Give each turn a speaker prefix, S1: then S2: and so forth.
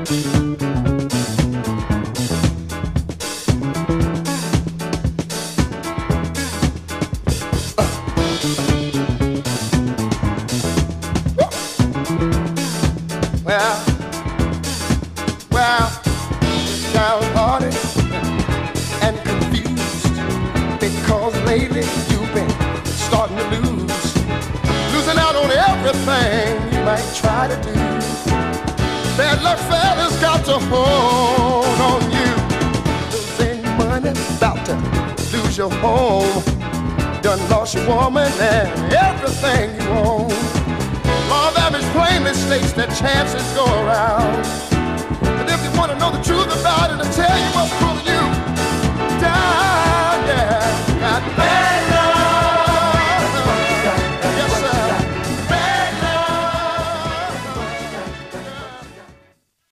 S1: Well, downhearted and confused because lately you've been starting to losing out on everything you might try to do. Bad luck fella's got to hold on you. Losing money, about to lose your home. Done lost your woman and everything you own. Law of average plainly states that chances go around. But if you want to know the truth about it, I'll tell you what's